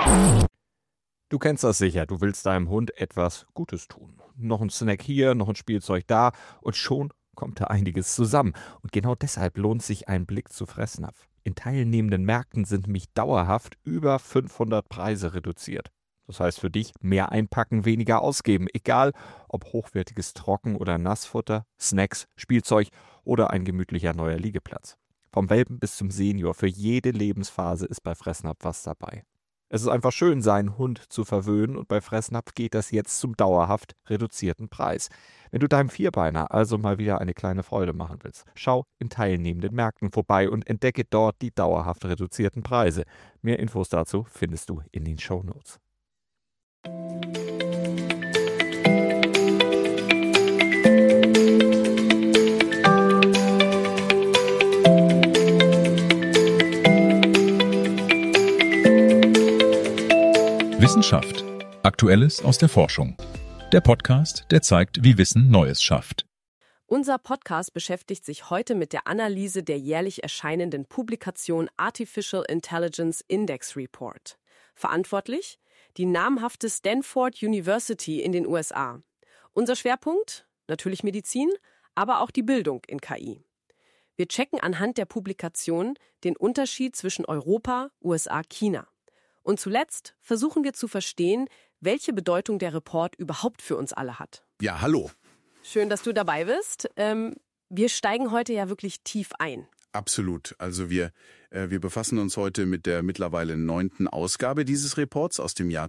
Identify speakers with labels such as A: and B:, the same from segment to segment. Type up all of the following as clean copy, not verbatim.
A: Du kennst das sicher, du willst deinem Hund etwas Gutes tun. Noch ein Snack hier, noch ein Spielzeug da und schon kommt da einiges zusammen. Und genau deshalb lohnt sich ein Blick zu Fressnapf. In teilnehmenden Märkten sind nämlich dauerhaft über 500 Preise reduziert. Das heißt für dich, mehr einpacken, weniger ausgeben. Egal, ob hochwertiges Trocken- oder Nassfutter, Snacks, Spielzeug oder ein gemütlicher neuer Liegeplatz. Vom Welpen bis zum Senior, für jede Lebensphase ist bei Fressnapf was dabei. Es ist einfach schön, seinen Hund zu verwöhnen und bei Fressnapf geht das jetzt zum dauerhaft reduzierten Preis. Wenn du deinem Vierbeiner also mal wieder eine kleine Freude machen willst, schau in teilnehmenden Märkten vorbei und entdecke dort die dauerhaft reduzierten Preise. Mehr Infos dazu findest du in den Shownotes.
B: Wissenschaft. Aktuelles aus der Forschung. Der Podcast, der zeigt, wie Wissen Neues schafft.
C: Unser Podcast beschäftigt sich heute mit der Analyse der jährlich erscheinenden Publikation Artificial Intelligence Index Report. Verantwortlich? Die namhafte Stanford University in den USA. Unser Schwerpunkt? Natürlich Medizin, aber auch die Bildung in KI. Wir checken anhand der Publikation den Unterschied zwischen Europa, USA, China. Und zuletzt versuchen wir zu verstehen, welche Bedeutung der Report überhaupt für uns alle hat.
D: Ja, hallo.
C: Schön, dass du dabei bist. Wir steigen heute ja wirklich tief ein.
D: Absolut. Also wir befassen uns heute mit der mittlerweile 9. Ausgabe dieses Reports aus dem Jahr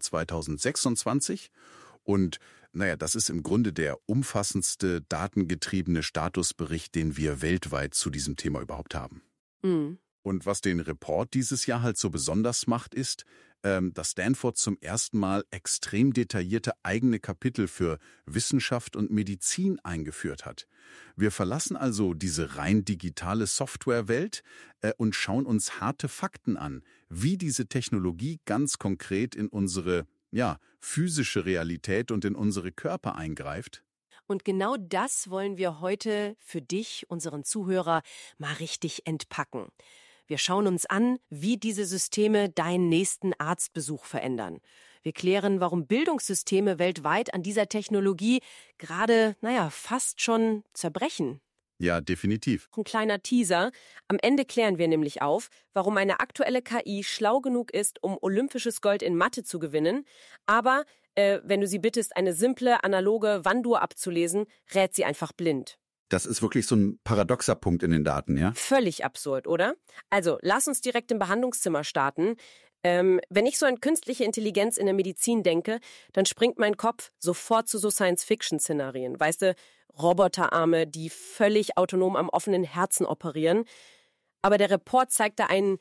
D: 2026. Und das ist im Grunde der umfassendste datengetriebene Statusbericht, den wir weltweit zu diesem Thema überhaupt haben.
C: Mhm.
D: Und was den Report dieses Jahr halt so besonders macht, ist, dass Stanford zum ersten Mal extrem detaillierte eigene Kapitel für Wissenschaft und Medizin eingeführt hat. Wir verlassen also diese rein digitale Softwarewelt und schauen uns harte Fakten an, wie diese Technologie ganz konkret in unsere physische Realität und in unsere Körper eingreift.
C: Und genau das wollen wir heute für dich, unseren Zuhörer, mal richtig entpacken. Wir schauen uns an, wie diese Systeme deinen nächsten Arztbesuch verändern. Wir klären, warum Bildungssysteme weltweit an dieser Technologie gerade, fast schon zerbrechen.
D: Ja, definitiv.
C: Ein kleiner Teaser. Am Ende klären wir nämlich auf, warum eine aktuelle KI schlau genug ist, um olympisches Gold in Mathe zu gewinnen, aber wenn du sie bittest, eine simple, analoge Wanduhr abzulesen, rät sie einfach blind.
E: Das ist wirklich so ein paradoxer Punkt in den Daten, ja?
C: Völlig absurd, oder? Also, lass uns direkt im Behandlungszimmer starten. Wenn ich so an künstliche Intelligenz in der Medizin denke, dann springt mein Kopf sofort zu so Science-Fiction-Szenarien. Weißt du, Roboterarme, die völlig autonom am offenen Herzen operieren. Aber der Report zeigt da ein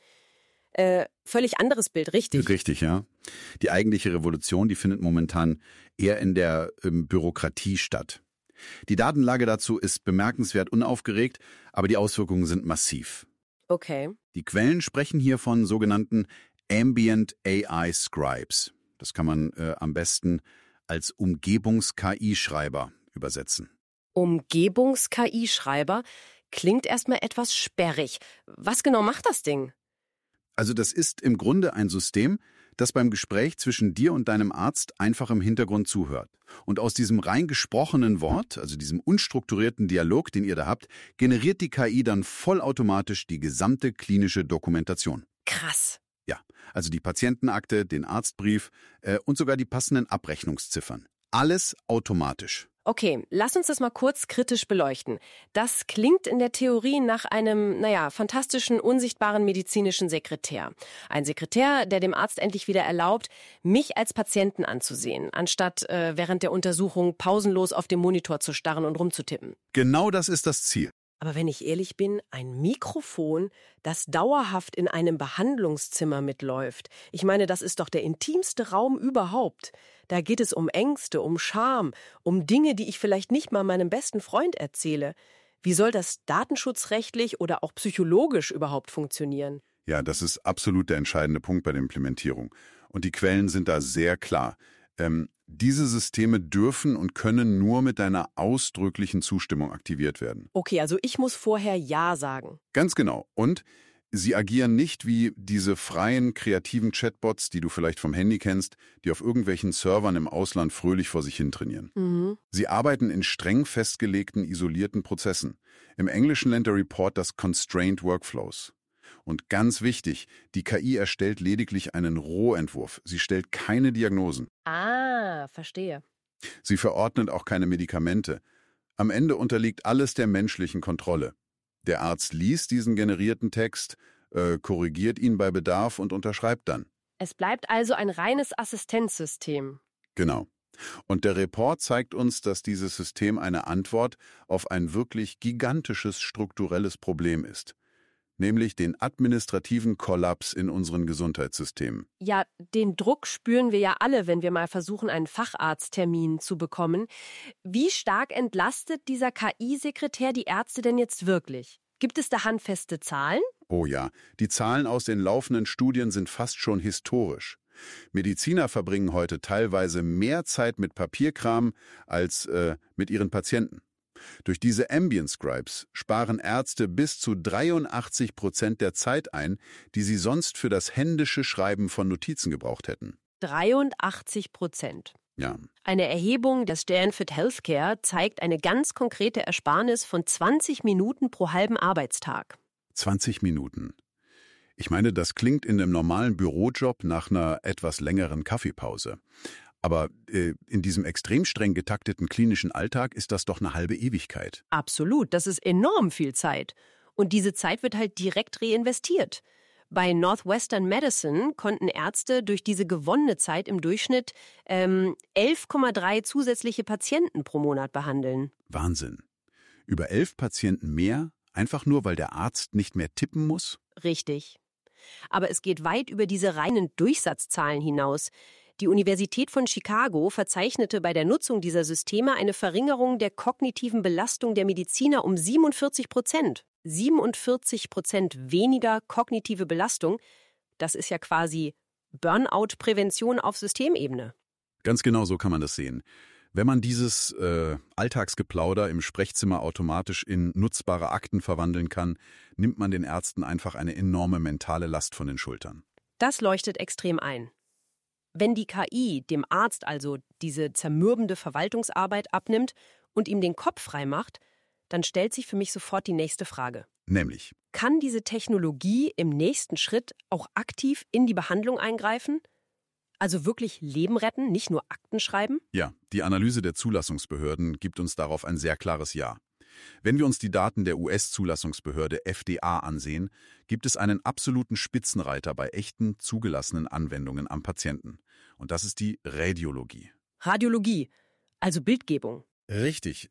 C: völlig anderes Bild, richtig?
E: Richtig, ja. Die eigentliche Revolution, die findet momentan eher in der Bürokratie statt. Die Datenlage dazu ist bemerkenswert unaufgeregt, aber die Auswirkungen sind massiv.
C: Okay.
E: Die Quellen sprechen hier von sogenannten Ambient AI Scribes. Das kann man am besten als Umgebungs-KI-Schreiber übersetzen.
C: Umgebungs-KI-Schreiber klingt erstmal etwas sperrig. Was genau macht das Ding?
E: Also das ist im Grunde ein System, das beim Gespräch zwischen dir und deinem Arzt einfach im Hintergrund zuhört. Und aus diesem rein gesprochenen Wort, also diesem unstrukturierten Dialog, den ihr da habt, generiert die KI dann vollautomatisch die gesamte klinische Dokumentation.
C: Krass.
E: Ja, also die Patientenakte, den Arztbrief und sogar die passenden Abrechnungsziffern. Alles automatisch.
C: Okay, lass uns das mal kurz kritisch beleuchten. Das klingt in der Theorie nach einem, fantastischen, unsichtbaren medizinischen Sekretär. Ein Sekretär, der dem Arzt endlich wieder erlaubt, mich als Patienten anzusehen, anstatt während der Untersuchung pausenlos auf dem Monitor zu starren und rumzutippen.
E: Genau das ist das Ziel.
C: Aber wenn ich ehrlich bin, ein Mikrofon, das dauerhaft in einem Behandlungszimmer mitläuft. Ich meine, das ist doch der intimste Raum überhaupt. Da geht es um Ängste, um Scham, um Dinge, die ich vielleicht nicht mal meinem besten Freund erzähle. Wie soll das datenschutzrechtlich oder auch psychologisch überhaupt funktionieren?
D: Ja, das ist absolut der entscheidende Punkt bei der Implementierung. Und die Quellen sind da sehr klar. Diese Systeme dürfen und können nur mit deiner ausdrücklichen Zustimmung aktiviert werden.
C: Okay, also ich muss vorher Ja sagen.
D: Ganz genau. Und
E: Sie agieren nicht wie diese freien, kreativen Chatbots, die du vielleicht vom Handy kennst, die auf irgendwelchen Servern im Ausland fröhlich vor sich hin trainieren.
C: Mhm.
E: Sie arbeiten in streng festgelegten, isolierten Prozessen. Im Englischen nennt der Report das Constrained Workflows. Und ganz wichtig, die KI erstellt lediglich einen Rohentwurf. Sie stellt keine Diagnosen.
C: Ah, verstehe.
E: Sie verordnet auch keine Medikamente. Am Ende unterliegt alles der menschlichen Kontrolle. Der Arzt liest diesen generierten Text, korrigiert ihn bei Bedarf und unterschreibt dann.
C: Es bleibt also ein reines Assistenzsystem.
E: Genau. Und der Report zeigt uns, dass dieses System eine Antwort auf ein wirklich gigantisches strukturelles Problem ist. Nämlich den administrativen Kollaps in unseren Gesundheitssystemen.
C: Ja, den Druck spüren wir ja alle, wenn wir mal versuchen, einen Facharzttermin zu bekommen. Wie stark entlastet dieser KI-Sekretär die Ärzte denn jetzt wirklich? Gibt es da handfeste Zahlen?
E: Oh ja, die Zahlen aus den laufenden Studien sind fast schon historisch. Mediziner verbringen heute teilweise mehr Zeit mit Papierkram als mit ihren Patienten. Durch diese Ambient Scribes sparen Ärzte bis zu 83% der Zeit ein, die sie sonst für das händische Schreiben von Notizen gebraucht hätten.
C: 83%.
E: Ja,
C: Eine Erhebung der Stanford Healthcare zeigt eine ganz konkrete Ersparnis von 20 Minuten pro halben Arbeitstag.
E: 20 Minuten. Ich meine, das klingt in einem normalen Bürojob nach einer etwas längeren Kaffeepause. Aber in diesem extrem streng getakteten klinischen Alltag ist das doch eine halbe Ewigkeit.
C: Absolut, das ist enorm viel Zeit. Und diese Zeit wird halt direkt reinvestiert. Bei Northwestern Medicine konnten Ärzte durch diese gewonnene Zeit im Durchschnitt 11,3 zusätzliche Patienten pro Monat behandeln.
E: Wahnsinn. Über 11 Patienten mehr, einfach nur, weil der Arzt nicht mehr tippen muss?
C: Richtig. Aber es geht weit über diese reinen Durchsatzzahlen hinaus. Die Universität von Chicago verzeichnete bei der Nutzung dieser Systeme eine Verringerung der kognitiven Belastung der Mediziner um 47%. 47% weniger kognitive Belastung, das ist ja quasi Burnout-Prävention auf Systemebene.
E: Ganz genau so kann man das sehen. Wenn man dieses Alltagsgeplauder im Sprechzimmer automatisch in nutzbare Akten verwandeln kann, nimmt man den Ärzten einfach eine enorme mentale Last von den Schultern.
C: Das leuchtet extrem ein. Wenn die KI dem Arzt also diese zermürbende Verwaltungsarbeit abnimmt und ihm den Kopf frei macht, dann stellt sich für mich sofort die nächste Frage.
E: Nämlich,
C: Kann diese Technologie im nächsten Schritt auch aktiv in die Behandlung eingreifen? Also wirklich Leben retten, nicht nur Akten schreiben?
E: ja, die Analyse der Zulassungsbehörden gibt uns darauf ein sehr klares Ja. Wenn wir uns die Daten der US-Zulassungsbehörde FDA ansehen, gibt es einen absoluten Spitzenreiter bei echten, zugelassenen Anwendungen am Patienten. Und das ist die Radiologie.
C: Radiologie, also Bildgebung.
E: Richtig,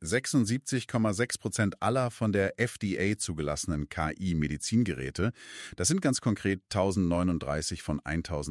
E: 76,6% aller von der FDA zugelassenen KI-Medizingeräte, das sind ganz konkret 1039 von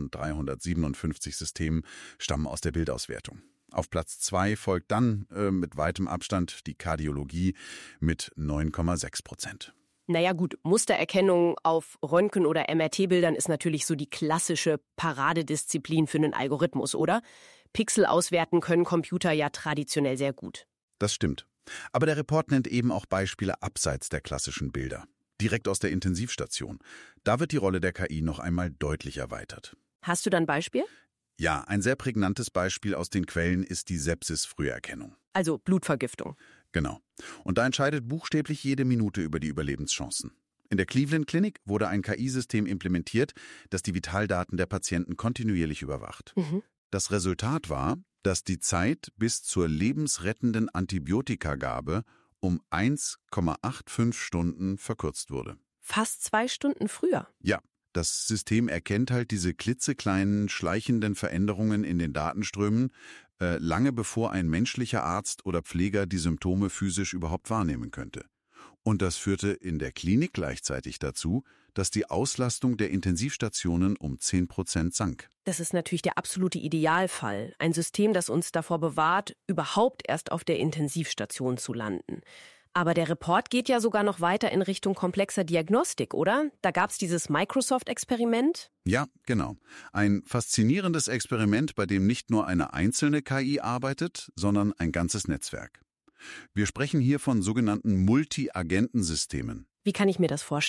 E: 1357 Systemen, stammen aus der Bildauswertung. Auf Platz 2 folgt dann mit weitem Abstand die Kardiologie mit 9,6%.
C: Naja gut, Mustererkennung auf Röntgen- oder MRT-Bildern ist natürlich so die klassische Paradedisziplin für einen Algorithmus, oder? Pixel auswerten können Computer ja traditionell sehr gut.
E: Das stimmt. Aber der Report nennt eben auch Beispiele abseits der klassischen Bilder. Direkt aus der Intensivstation. Da wird die Rolle der KI noch einmal deutlich erweitert.
C: Hast du dann ein Beispiel?
E: Ja, ein sehr prägnantes Beispiel aus den Quellen ist die Sepsis-Früherkennung.
C: Also Blutvergiftung.
E: Genau. Und da entscheidet buchstäblich jede Minute über die Überlebenschancen. In der Cleveland Clinic wurde ein KI-System implementiert, das die Vitaldaten der Patienten kontinuierlich überwacht. Das Resultat war, dass die Zeit bis zur lebensrettenden Antibiotikagabe um 1,85 Stunden verkürzt wurde.
C: Fast 2 Stunden früher.
E: Ja, das System erkennt halt diese klitzekleinen, schleichenden Veränderungen in den Datenströmen, lange bevor ein menschlicher Arzt oder Pfleger die Symptome physisch überhaupt wahrnehmen könnte. Und das führte in der Klinik gleichzeitig dazu, dass die Auslastung der Intensivstationen um 10% sank.
C: Das ist natürlich der absolute Idealfall. Ein System, das uns davor bewahrt, überhaupt erst auf der Intensivstation zu landen. Aber der Report geht ja sogar noch weiter in Richtung komplexer Diagnostik, oder? Da gab es dieses Microsoft-Experiment.
E: Ja, genau. Ein faszinierendes Experiment, bei dem nicht nur eine einzelne KI arbeitet, sondern ein ganzes Netzwerk. Wir sprechen hier von sogenannten Multi-Agenten-Systemen.
C: Wie kann ich mir das vorstellen?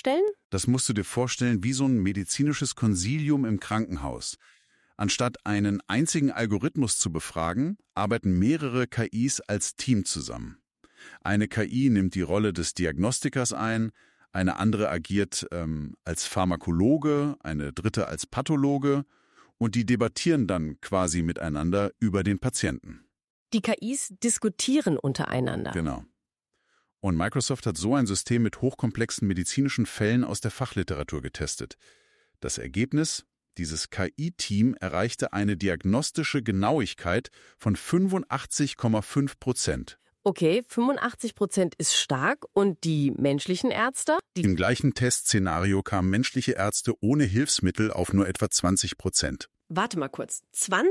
E: Das musst du dir vorstellen wie so ein medizinisches Konsilium im Krankenhaus. Anstatt einen einzigen Algorithmus zu befragen, arbeiten mehrere KIs als Team zusammen. Eine KI nimmt die Rolle des Diagnostikers ein, eine andere agiert als Pharmakologe, eine dritte als Pathologe und die debattieren dann quasi miteinander über den Patienten.
C: Die KIs diskutieren untereinander.
E: Genau. Und Microsoft hat so ein System mit hochkomplexen medizinischen Fällen aus der Fachliteratur getestet. Das Ergebnis: Dieses KI-Team erreichte eine diagnostische Genauigkeit von 85,5%.
C: Okay, 85% ist stark. Und die menschlichen Ärzte?
E: Im gleichen Testszenario kamen menschliche Ärzte ohne Hilfsmittel auf nur etwa 20%.
C: Warte mal kurz.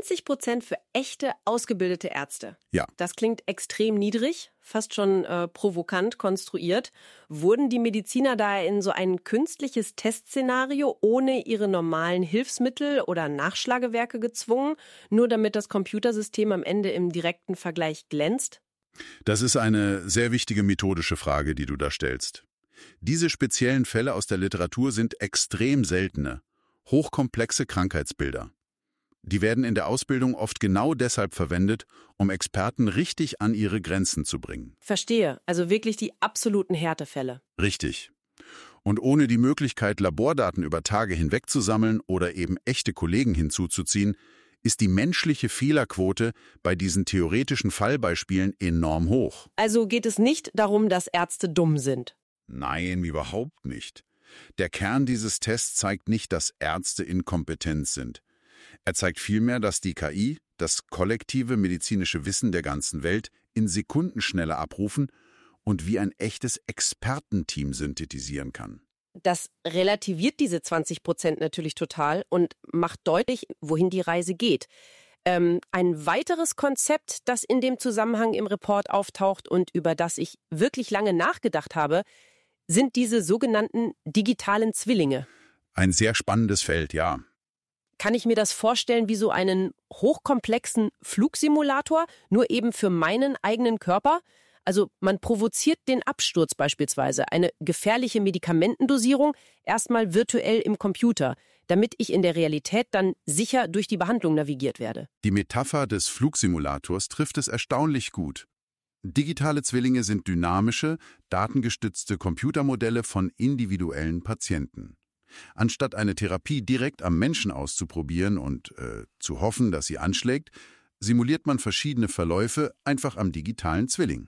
C: 20% für echte, ausgebildete Ärzte.
E: Ja.
C: Das klingt extrem niedrig, fast schon provokant konstruiert. Wurden die Mediziner da in so ein künstliches Testszenario ohne ihre normalen Hilfsmittel oder Nachschlagewerke gezwungen, nur damit das Computersystem am Ende im direkten Vergleich glänzt?
E: Das ist eine sehr wichtige methodische Frage, die du da stellst. Diese speziellen Fälle aus der Literatur sind extrem seltene, hochkomplexe Krankheitsbilder. Die werden in der Ausbildung oft genau deshalb verwendet, um Experten richtig an ihre Grenzen zu bringen.
C: Verstehe, also wirklich die absoluten Härtefälle.
E: Richtig. Und ohne die Möglichkeit, Labordaten über Tage hinweg zu sammeln oder eben echte Kollegen hinzuzuziehen, ist die menschliche Fehlerquote bei diesen theoretischen Fallbeispielen enorm hoch.
C: Also geht es nicht darum, dass Ärzte dumm sind?
E: Nein, überhaupt nicht. Der Kern dieses Tests zeigt nicht, dass Ärzte inkompetent sind. Er zeigt vielmehr, dass die KI das kollektive medizinische Wissen der ganzen Welt in Sekundenschnelle abrufen und wie ein echtes Expertenteam synthetisieren kann.
C: Das relativiert diese 20% natürlich total und macht deutlich, wohin die Reise geht. Ein weiteres Konzept, das in dem Zusammenhang im Report auftaucht und über das ich wirklich lange nachgedacht habe, sind diese sogenannten digitalen Zwillinge.
E: Ein sehr spannendes Feld, ja.
C: Kann ich mir das vorstellen wie so einen hochkomplexen Flugsimulator, nur eben für meinen eigenen Körper? Also man provoziert den Absturz beispielsweise, eine gefährliche Medikamentendosierung, erstmal virtuell im Computer, damit ich in der Realität dann sicher durch die Behandlung navigiert werde.
E: Die Metapher des Flugsimulators trifft es erstaunlich gut. Digitale Zwillinge sind dynamische, datengestützte Computermodelle von individuellen Patienten. Anstatt eine Therapie direkt am Menschen auszuprobieren und zu hoffen, dass sie anschlägt, simuliert man verschiedene Verläufe einfach am digitalen Zwilling.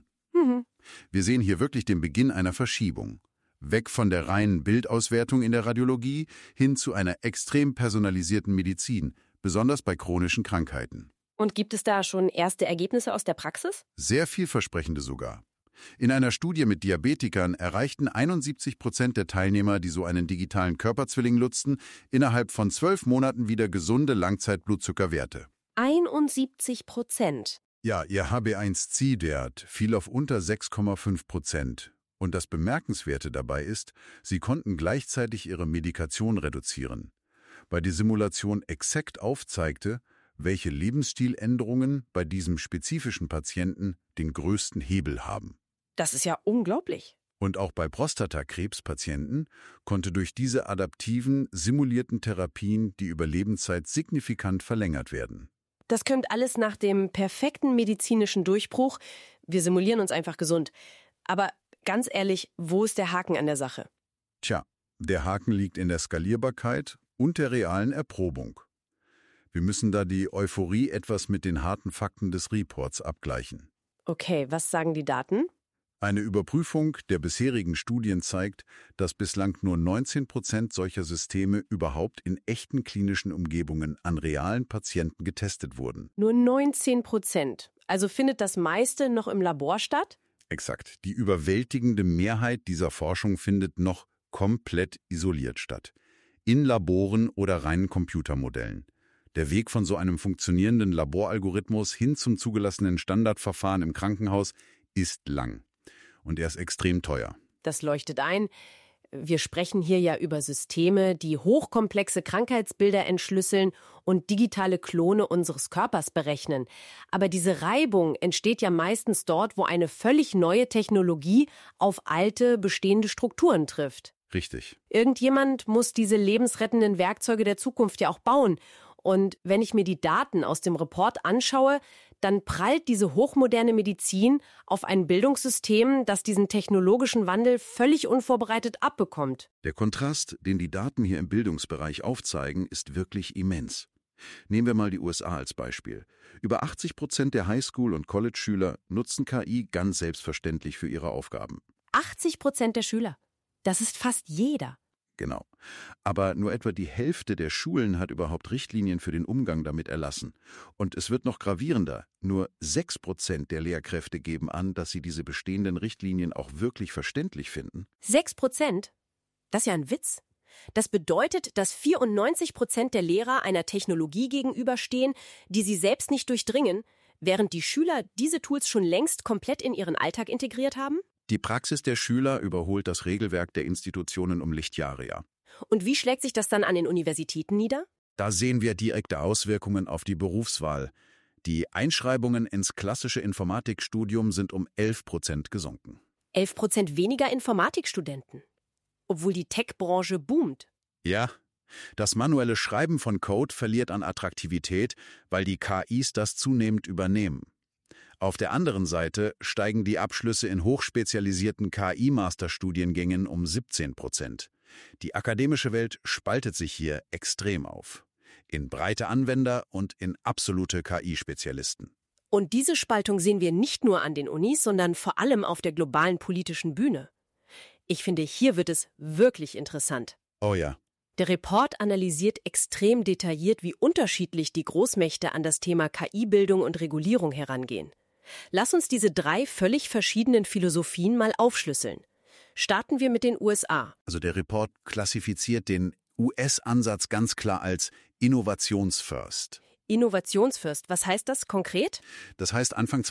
E: Wir sehen hier wirklich den Beginn einer Verschiebung. Weg von der reinen Bildauswertung in der Radiologie hin zu einer extrem personalisierten Medizin, besonders bei chronischen Krankheiten.
C: Und gibt es da schon erste Ergebnisse aus der Praxis?
E: Sehr vielversprechende sogar. In einer Studie mit Diabetikern erreichten 71% der Teilnehmer, die so einen digitalen Körperzwilling nutzten, innerhalb von 12 Monaten wieder gesunde Langzeitblutzuckerwerte.
C: 71%.
E: Ja, ihr HB1C-Wert fiel auf unter 6,5%. Und das Bemerkenswerte dabei ist, sie konnten gleichzeitig ihre Medikation reduzieren, weil die Simulation exakt aufzeigte, welche Lebensstiländerungen bei diesem spezifischen Patienten den größten Hebel haben.
C: Das ist ja unglaublich.
E: Und auch bei Prostatakrebspatienten konnte durch diese adaptiven, simulierten Therapien die Überlebenszeit signifikant verlängert werden.
C: Das klingt alles nach dem perfekten medizinischen Durchbruch. Wir simulieren uns einfach gesund. Aber ganz ehrlich, wo ist der Haken an der Sache?
E: Tja, der Haken liegt in der Skalierbarkeit und der realen Erprobung. Wir müssen da die Euphorie etwas mit den harten Fakten des Reports abgleichen.
C: Okay, was sagen die Daten?
E: Eine Überprüfung der bisherigen Studien zeigt, dass bislang nur 19% solcher Systeme überhaupt in echten klinischen Umgebungen an realen Patienten getestet wurden.
C: Nur 19%. Also findet das meiste noch im Labor statt?
E: Exakt. Die überwältigende Mehrheit dieser Forschung findet noch komplett isoliert statt. In Laboren oder reinen Computermodellen. Der Weg von so einem funktionierenden Laboralgorithmus hin zum zugelassenen Standardverfahren im Krankenhaus ist lang. Und er ist extrem teuer.
C: Das leuchtet ein. Wir sprechen hier ja über Systeme, die hochkomplexe Krankheitsbilder entschlüsseln und digitale Klone unseres Körpers berechnen. Aber diese Reibung entsteht ja meistens dort, wo eine völlig neue Technologie auf alte, bestehende Strukturen trifft.
E: Richtig.
C: Irgendjemand muss diese lebensrettenden Werkzeuge der Zukunft ja auch bauen. Und wenn ich mir die Daten aus dem Report anschaue, dann prallt diese hochmoderne Medizin auf ein Bildungssystem, das diesen technologischen Wandel völlig unvorbereitet abbekommt.
E: Der Kontrast, den die Daten hier im Bildungsbereich aufzeigen, ist wirklich immens. Nehmen wir mal die USA als Beispiel. Über 80% der Highschool- und College-Schüler nutzen KI ganz selbstverständlich für ihre Aufgaben.
C: 80% der Schüler. Das ist fast jeder.
E: Genau. Aber nur etwa die Hälfte der Schulen hat überhaupt Richtlinien für den Umgang damit erlassen. Und es wird noch gravierender. Nur 6% der Lehrkräfte geben an, dass sie diese bestehenden Richtlinien auch wirklich verständlich finden.
C: 6%? Das ist ja ein Witz. Das bedeutet, dass 94% der Lehrer einer Technologie gegenüberstehen, die sie selbst nicht durchdringen, während die Schüler diese Tools schon längst komplett in ihren Alltag integriert haben?
E: Die Praxis der Schüler überholt das Regelwerk der Institutionen um Lichtjahre, ja.
C: Und wie schlägt sich das dann an den Universitäten nieder?
E: Da sehen wir direkte Auswirkungen auf die Berufswahl. Die Einschreibungen ins klassische Informatikstudium sind um 11% gesunken.
C: 11% weniger Informatikstudenten. Obwohl die Tech-Branche boomt.
E: Ja, das manuelle Schreiben von Code verliert an Attraktivität, weil die KIs das zunehmend übernehmen. Auf der anderen Seite steigen die Abschlüsse in hochspezialisierten KI-Masterstudiengängen um 17%. Die akademische Welt spaltet sich hier extrem auf. In breite Anwender und in absolute KI-Spezialisten.
C: Und diese Spaltung sehen wir nicht nur an den Unis, sondern vor allem auf der globalen politischen Bühne. Ich finde, hier wird es wirklich interessant.
E: Oh ja.
C: Der Report analysiert extrem detailliert, wie unterschiedlich die Großmächte an das Thema KI-Bildung und Regulierung herangehen. Lass uns diese 3 völlig verschiedenen Philosophien mal aufschlüsseln. Starten wir mit den USA.
E: Also der Report klassifiziert den US-Ansatz ganz klar als Innovationsfirst.
C: Innovationsfirst, was heißt das konkret?
E: Das heißt, Anfang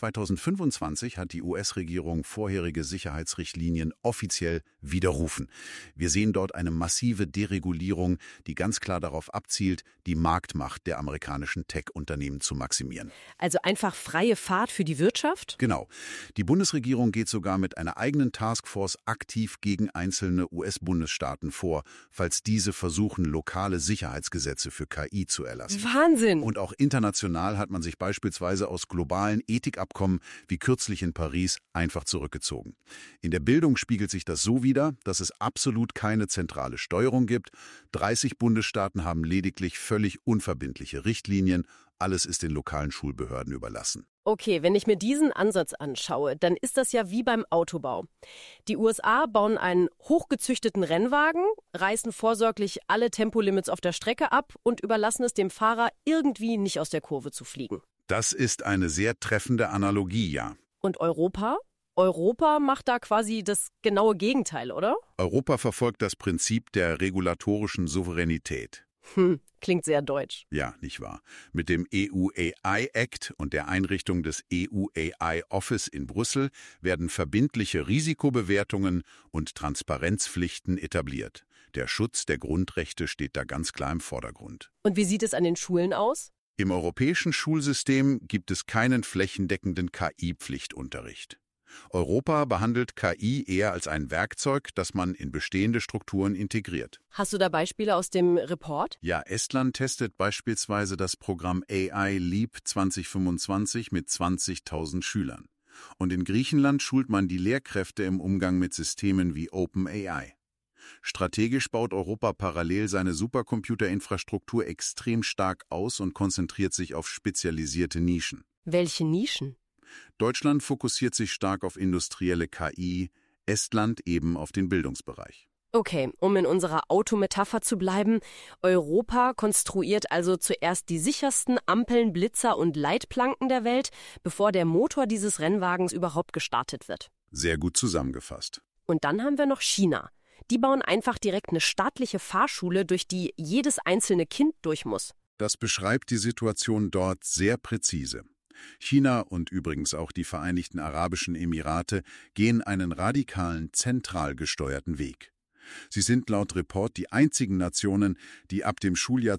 E: 2025 hat die US-Regierung vorherige Sicherheitsrichtlinien offiziell widerrufen. Wir sehen dort eine massive Deregulierung, die ganz klar darauf abzielt, die Marktmacht der amerikanischen Tech-Unternehmen zu maximieren.
C: Also einfach freie Fahrt für die Wirtschaft?
E: Genau. Die Bundesregierung geht sogar mit einer eigenen Taskforce aktiv gegen einzelne US-Bundesstaaten vor, falls diese versuchen, lokale Sicherheitsgesetze für KI zu erlassen.
C: Wahnsinn!
E: Und auch international hat man sich beispielsweise aus globalen Ethikabkommen wie kürzlich in Paris einfach zurückgezogen. In der Bildung spiegelt sich das so wider, dass es absolut keine zentrale Steuerung gibt. 30 Bundesstaaten haben lediglich völlig unverbindliche Richtlinien. Alles ist den lokalen Schulbehörden überlassen.
C: Okay, wenn ich mir diesen Ansatz anschaue, dann ist das ja wie beim Autobau. Die USA bauen einen hochgezüchteten Rennwagen, reißen vorsorglich alle Tempolimits auf der Strecke ab und überlassen es dem Fahrer, irgendwie nicht aus der Kurve zu fliegen.
E: Das ist eine sehr treffende Analogie, ja.
C: Und Europa? Europa macht da quasi das genaue Gegenteil, oder?
E: Europa verfolgt das Prinzip der regulatorischen Souveränität.
C: Klingt sehr deutsch.
E: Ja, nicht wahr? Mit dem EU AI Act und der Einrichtung des EU AI Office in Brüssel werden verbindliche Risikobewertungen und Transparenzpflichten etabliert. Der Schutz der Grundrechte steht da ganz klar im Vordergrund.
C: Und wie sieht es an den Schulen aus?
E: Im europäischen Schulsystem gibt es keinen flächendeckenden KI-Pflichtunterricht. Europa behandelt KI eher als ein Werkzeug, das man in bestehende Strukturen integriert.
C: Hast du da Beispiele aus dem Report?
E: Ja, Estland testet beispielsweise das Programm AI Leap 2025 mit 20.000 Schülern. Und in Griechenland schult man die Lehrkräfte im Umgang mit Systemen wie OpenAI. Strategisch baut Europa parallel seine Supercomputerinfrastruktur extrem stark aus und konzentriert sich auf spezialisierte Nischen.
C: Welche Nischen?
E: Deutschland fokussiert sich stark auf industrielle KI, Estland eben auf den Bildungsbereich.
C: Okay, um in unserer Autometapher zu bleiben, Europa konstruiert also zuerst die sichersten Ampeln, Blitzer und Leitplanken der Welt, bevor der Motor dieses Rennwagens überhaupt gestartet wird.
E: Sehr gut zusammengefasst.
C: Und dann haben wir noch China. Die bauen einfach direkt eine staatliche Fahrschule, durch die jedes einzelne Kind durch muss.
E: Das beschreibt die Situation dort sehr präzise. China und übrigens auch die Vereinigten Arabischen Emirate gehen einen radikalen, zentral gesteuerten Weg.
D: Sie sind laut Report die einzigen Nationen, die ab dem Schuljahr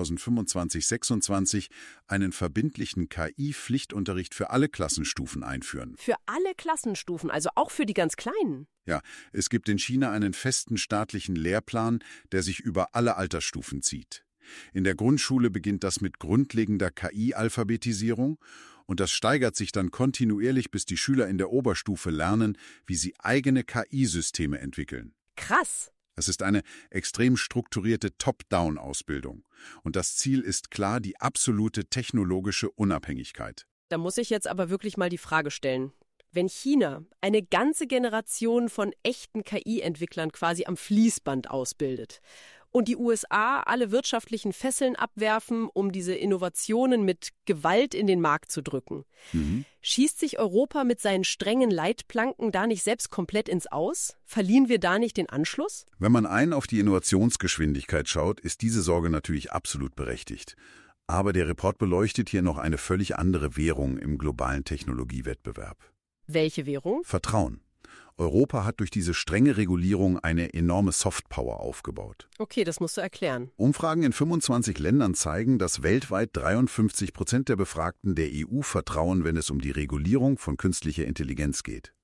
D: 2025/26 einen verbindlichen KI-Pflichtunterricht für alle Klassenstufen einführen.
C: Für alle Klassenstufen, also auch für die ganz Kleinen.
D: Ja, es gibt in China einen festen staatlichen Lehrplan, der sich über alle Altersstufen zieht. In der Grundschule beginnt das mit grundlegender KI-Alphabetisierung und das steigert sich dann kontinuierlich, bis die Schüler in der Oberstufe lernen, wie sie eigene KI-Systeme entwickeln.
C: Krass.
D: Es ist eine extrem strukturierte Top-Down-Ausbildung. Und das Ziel ist klar die absolute technologische Unabhängigkeit.
C: Da muss ich jetzt aber wirklich mal die Frage stellen. Wenn China eine ganze Generation von echten KI-Entwicklern quasi am Fließband ausbildet und die USA alle wirtschaftlichen Fesseln abwerfen, um diese Innovationen mit Gewalt in den Markt zu drücken, schießt sich Europa mit seinen strengen Leitplanken da nicht selbst komplett ins Aus? Verlieren wir da nicht den Anschluss?
D: Wenn man auf die Innovationsgeschwindigkeit schaut, ist diese Sorge natürlich absolut berechtigt. Aber der Report beleuchtet hier noch eine völlig andere Währung im globalen Technologiewettbewerb.
C: Welche Währung?
D: Vertrauen. Europa hat durch diese strenge Regulierung eine enorme Softpower aufgebaut.
C: Okay, das musst du erklären.
D: Umfragen in 25 Ländern zeigen, dass weltweit 53% der Befragten der EU vertrauen, wenn es um die Regulierung von künstlicher Intelligenz geht.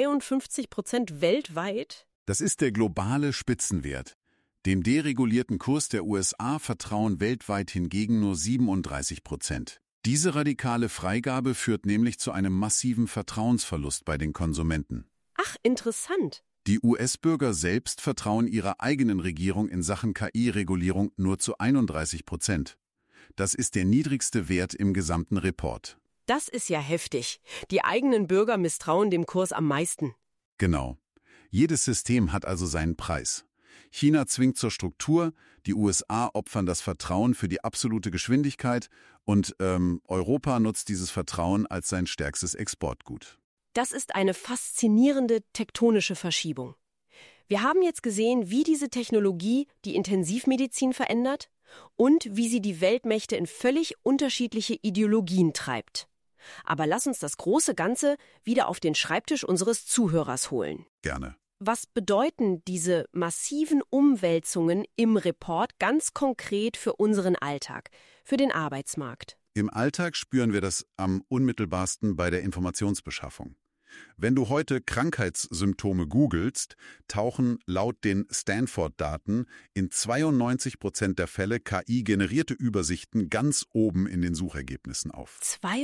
C: 53% weltweit?
D: Das ist der globale Spitzenwert. Dem deregulierten Kurs der USA vertrauen weltweit hingegen nur 37%. Diese radikale Freigabe führt nämlich zu einem massiven Vertrauensverlust bei den Konsumenten.
C: Ach, interessant.
D: Die US-Bürger selbst vertrauen ihrer eigenen Regierung in Sachen KI-Regulierung nur zu 31%. Das ist der niedrigste Wert im gesamten Report.
C: Das ist ja heftig. Die eigenen Bürger misstrauen dem Kurs am meisten.
D: Genau. Jedes System hat also seinen Preis. China zwingt zur Struktur, die USA opfern das Vertrauen für die absolute Geschwindigkeit und Europa nutzt dieses Vertrauen als sein stärkstes Exportgut.
C: Das ist eine faszinierende tektonische Verschiebung. Wir haben jetzt gesehen, wie diese Technologie die Intensivmedizin verändert und wie sie die Weltmächte in völlig unterschiedliche Ideologien treibt. Aber lass uns das große Ganze wieder auf den Schreibtisch unseres Zuhörers holen.
D: Gerne.
C: Was bedeuten diese massiven Umwälzungen im Report ganz konkret für unseren Alltag, für den Arbeitsmarkt?
D: Im Alltag spüren wir das am unmittelbarsten bei der Informationsbeschaffung. Wenn du heute Krankheitssymptome googelst, tauchen laut den Stanford-Daten in 92% der Fälle KI-generierte Übersichten ganz oben in den Suchergebnissen auf.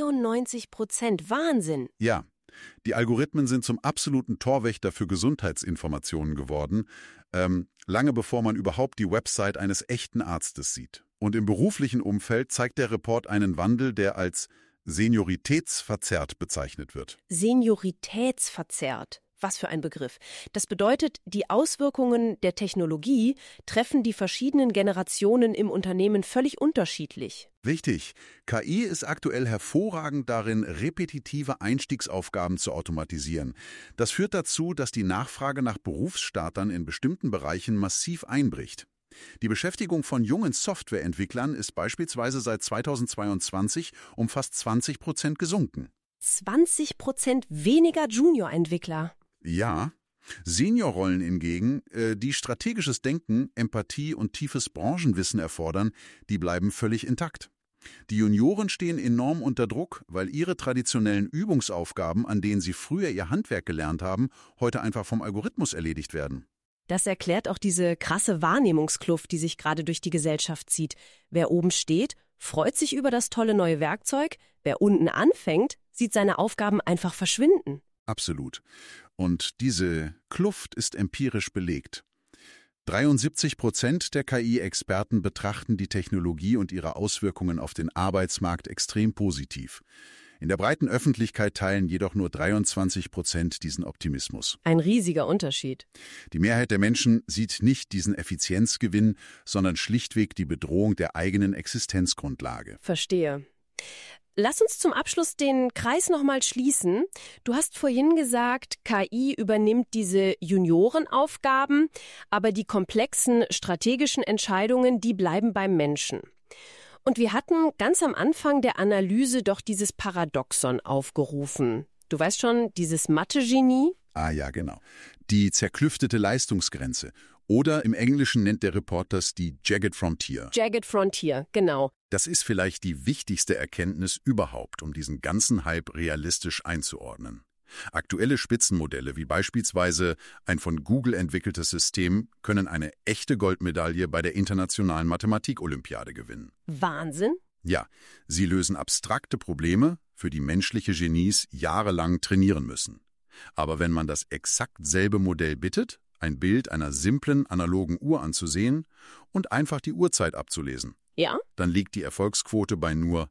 C: 92%, Wahnsinn!
D: Ja. Die Algorithmen sind zum absoluten Torwächter für Gesundheitsinformationen geworden, lange bevor man überhaupt die Website eines echten Arztes sieht. Und im beruflichen Umfeld zeigt der Report einen Wandel, der als senioritätsverzerrt bezeichnet wird.
C: Senioritätsverzerrt. Was für ein Begriff. Das bedeutet, die Auswirkungen der Technologie treffen die verschiedenen Generationen im Unternehmen völlig unterschiedlich.
D: Richtig. KI ist aktuell hervorragend darin, repetitive Einstiegsaufgaben zu automatisieren. Das führt dazu, dass die Nachfrage nach Berufsstartern in bestimmten Bereichen massiv einbricht. Die Beschäftigung von jungen Softwareentwicklern ist beispielsweise seit 2022 um fast 20% gesunken.
C: 20% weniger Junior-Entwickler.
D: Ja, Seniorrollen hingegen, die strategisches Denken, Empathie und tiefes Branchenwissen erfordern, die bleiben völlig intakt. Die Junioren stehen enorm unter Druck, weil ihre traditionellen Übungsaufgaben, an denen sie früher ihr Handwerk gelernt haben, heute einfach vom Algorithmus erledigt werden.
C: Das erklärt auch diese krasse Wahrnehmungskluft, die sich gerade durch die Gesellschaft zieht. Wer oben steht, freut sich über das tolle neue Werkzeug. Wer unten anfängt, sieht seine Aufgaben einfach verschwinden.
D: Absolut. Und diese Kluft ist empirisch belegt. 73% der KI-Experten betrachten die Technologie und ihre Auswirkungen auf den Arbeitsmarkt extrem positiv. In der breiten Öffentlichkeit teilen jedoch nur 23% diesen Optimismus.
C: Ein riesiger Unterschied.
D: Die Mehrheit der Menschen sieht nicht diesen Effizienzgewinn, sondern schlichtweg die Bedrohung der eigenen Existenzgrundlage.
C: Verstehe. Lass uns zum Abschluss den Kreis nochmal schließen. Du hast vorhin gesagt, KI übernimmt diese Juniorenaufgaben, aber die komplexen strategischen Entscheidungen, die bleiben beim Menschen. Und wir hatten ganz am Anfang der Analyse doch dieses Paradoxon aufgerufen. Du weißt schon, dieses Mathe-Genie?
D: Ah ja, genau. Die zerklüftete Leistungsgrenze. Oder im Englischen nennt der Report das die Jagged Frontier.
C: Jagged Frontier, genau.
D: Das ist vielleicht die wichtigste Erkenntnis überhaupt, um diesen ganzen Hype realistisch einzuordnen. Aktuelle Spitzenmodelle wie beispielsweise ein von Google entwickeltes System können eine echte Goldmedaille bei der Internationalen Mathematik-Olympiade gewinnen.
C: Wahnsinn.
D: Ja, sie lösen abstrakte Probleme, für die menschliche Genies jahrelang trainieren müssen. Aber wenn man das exakt selbe Modell bittet, ein Bild einer simplen analogen Uhr anzusehen und einfach die Uhrzeit abzulesen,
C: Ja?
D: dann liegt die Erfolgsquote bei nur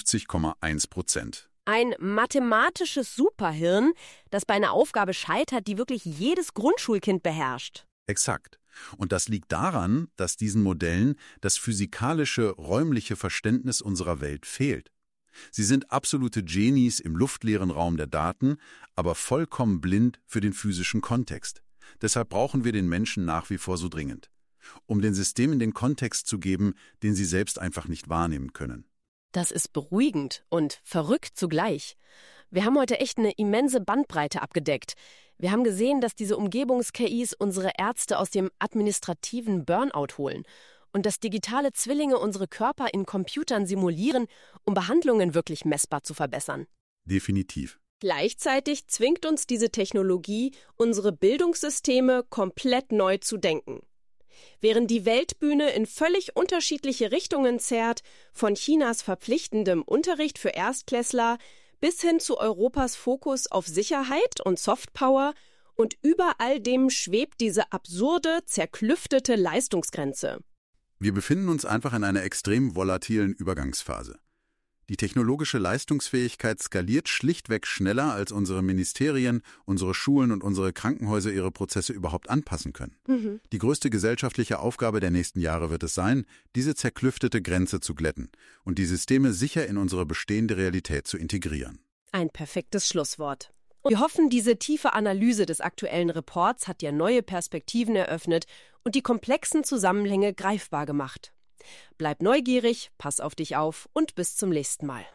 D: 50,1%.
C: Ein mathematisches Superhirn, das bei einer Aufgabe scheitert, die wirklich jedes Grundschulkind beherrscht.
D: Exakt. Und das liegt daran, dass diesen Modellen das physikalische, räumliche Verständnis unserer Welt fehlt. Sie sind absolute Genies im luftleeren Raum der Daten, aber vollkommen blind für den physischen Kontext. Deshalb brauchen wir den Menschen nach wie vor so dringend, um den Systemen den Kontext zu geben, den sie selbst einfach nicht wahrnehmen können.
C: Das ist beruhigend und verrückt zugleich. Wir haben heute echt eine immense Bandbreite abgedeckt. Wir haben gesehen, dass diese Umgebungs-KIs unsere Ärzte aus dem administrativen Burnout holen und dass digitale Zwillinge unsere Körper in Computern simulieren, um Behandlungen wirklich messbar zu verbessern.
D: Definitiv.
C: Gleichzeitig zwingt uns diese Technologie, unsere Bildungssysteme komplett neu zu denken. Während die Weltbühne in völlig unterschiedliche Richtungen zerrt, von Chinas verpflichtendem Unterricht für Erstklässler bis hin zu Europas Fokus auf Sicherheit und Softpower, und über all dem schwebt diese absurde, zerklüftete Leistungsgrenze.
D: Wir befinden uns einfach in einer extrem volatilen Übergangsphase. Die technologische Leistungsfähigkeit skaliert schlichtweg schneller, als unsere Ministerien, unsere Schulen und unsere Krankenhäuser ihre Prozesse überhaupt anpassen können. Die größte gesellschaftliche Aufgabe der nächsten Jahre wird es sein, diese zerklüftete Grenze zu glätten und die Systeme sicher in unsere bestehende Realität zu integrieren.
C: Ein perfektes Schlusswort. Und wir hoffen, diese tiefe Analyse des aktuellen Reports hat dir neue Perspektiven eröffnet und die komplexen Zusammenhänge greifbar gemacht. Bleib neugierig, pass auf dich auf und bis zum nächsten Mal.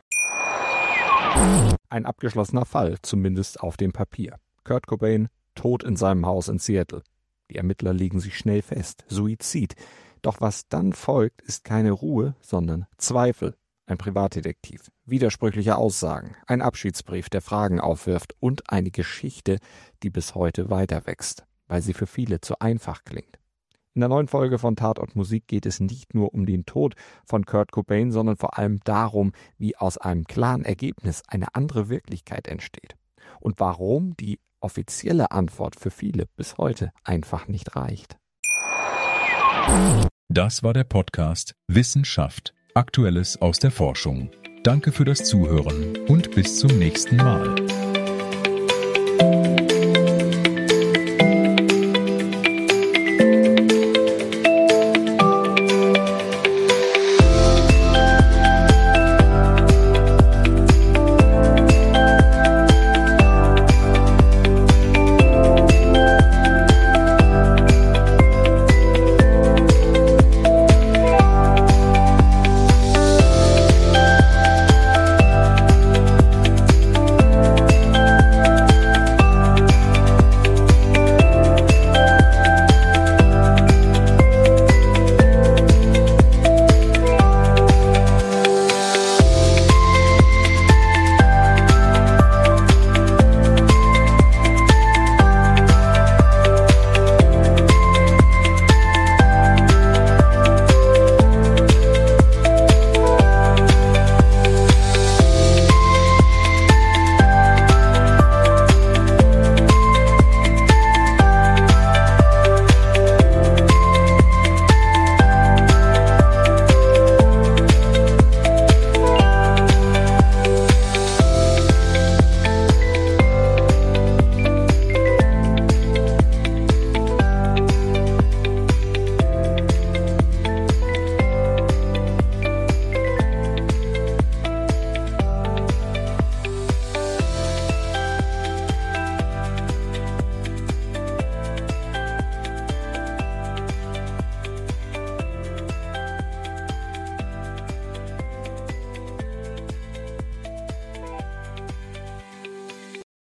A: Ein abgeschlossener Fall, zumindest auf dem Papier. Kurt Cobain tot in seinem Haus in Seattle. Die Ermittler legen sich schnell fest. Suizid. Doch was dann folgt, ist keine Ruhe, sondern Zweifel. Ein Privatdetektiv. Widersprüchliche Aussagen. Ein Abschiedsbrief, der Fragen aufwirft. Und eine Geschichte, die bis heute weiter wächst, weil sie für viele zu einfach klingt. In der neuen Folge von Tatort Musik geht es nicht nur um den Tod von Kurt Cobain, sondern vor allem darum, wie aus einem klaren Ergebnis eine andere Wirklichkeit entsteht. Und warum die offizielle Antwort für viele bis heute einfach nicht reicht.
B: Das war der Podcast Wissenschaft. Aktuelles aus der Forschung. Danke für das Zuhören und bis zum nächsten Mal.